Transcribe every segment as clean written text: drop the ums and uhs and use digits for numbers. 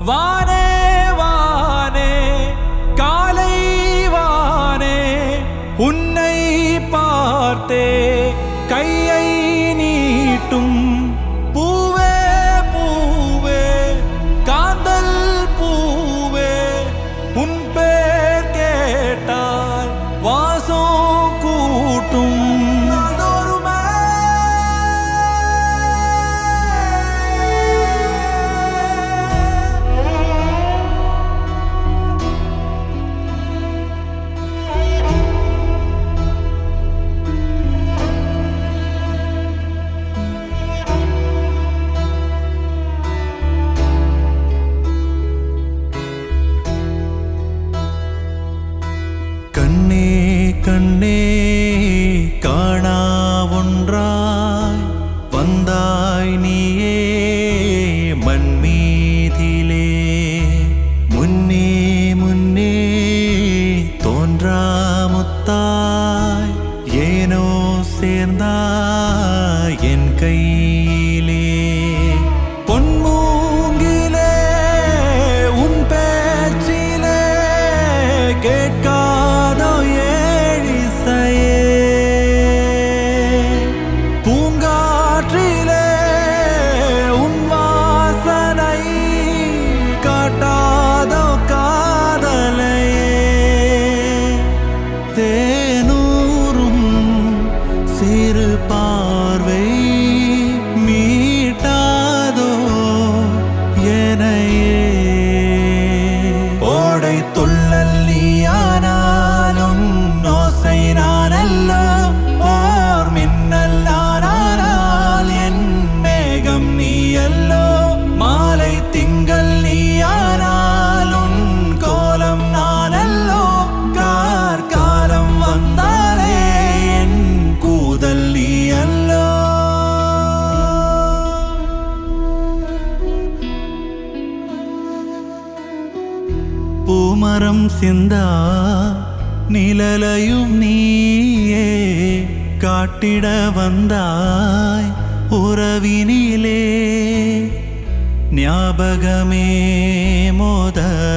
வானே வானே காலை வானே உன்னை பார்த்தே கையை நீட்டும் பூவே பூவே காந்தல் பூவே உன் பேர் கேட்டால் வாசம் கூட்டும் கண்ணே கண்ணே காணா ஒன்றாய் வந்தாய் நீயே மண்மீதிலே முன்னே முன்னே தோன்றா முத்தாய் ஏனோ சேர்ந்தாய் என் கையிலே பொன்மூங்கிலே உன் பேச்சிலே கேட்கா சிறு பார்வை மீட்டாதோ எனையே ஓடை துள்ளல் நீயானாலும் ஓசை நானல்ல ஓர் மின்னல் நானால் என் மேகம் நீயல்லோ மாலை திங்கள் நீயானாலும் கோலம் நானல்லோ கார்காலம் வந்தாலே பூமரம் சிந்தா நிழலையும் நீயே காட்டிட வந்தாய் உறவினிலே ஞாபகமே மோத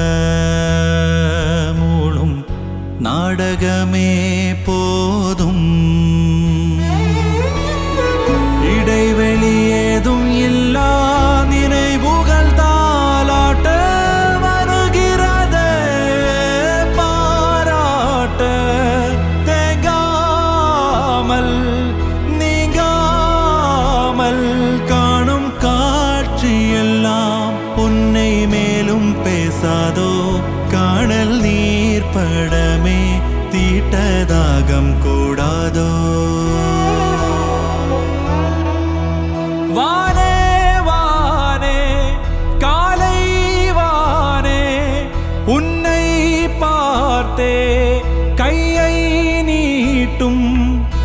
மூளும் நாடகமே போதும் இடைவெளி ஏதும் இல்லா நினைவுகள் தாலாட்ட வருகிறது பாராட்ட தேங்காமல் நீங்காமல் காணும் காட்சியெல்லாம் உன்னை மேலும் பேசாதோ காணல் நீர் படமே தீட்டதாகம் கூடாதோ வானே வானே காலை வானே உன்னை பார்த்தே கையை நீட்டும்